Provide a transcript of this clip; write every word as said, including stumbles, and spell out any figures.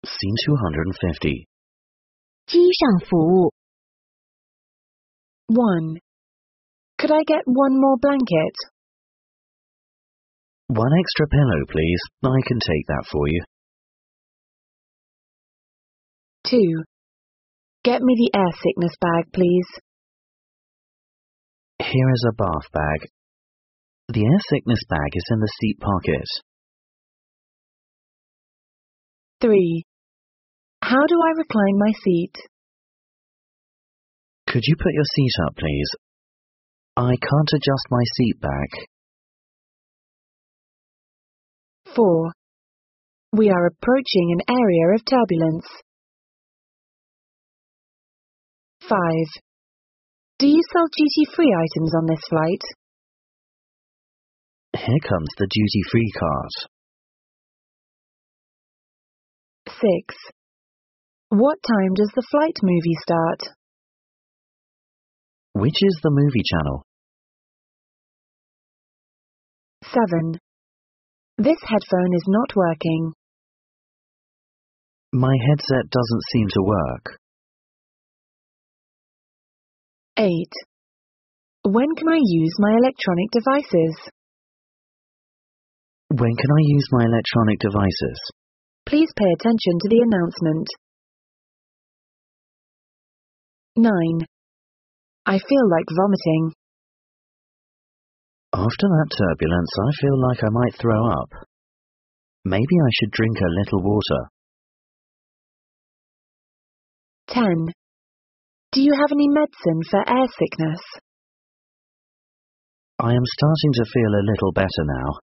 Scene two hundred fifty. 机上服务 one. Could I get one more blanket? One extra pillow, please. I can take that for you. two. Get me the air sickness bag, please. Here is a bath bag. The air sickness bag is in the seat pocket. three. How do I recline my seat? Could you put your seat up, please? I can't adjust my seat back. four. We are approaching an area of turbulence. five. Do you sell duty-free items on this flight? Here comes the duty-free cart. six. What time does the flight movie start? Which is the movie channel? seven. This headphone is not working. My headset doesn't seem to work. eight. When can I use my electronic devices? When can I use my electronic devices? Please pay attention to the announcement. nine. I feel like vomiting. After that turbulence, I feel like I might throw up. Maybe I should drink a little water. ten. Do you have any medicine for air sickness? I am starting to feel a little better now.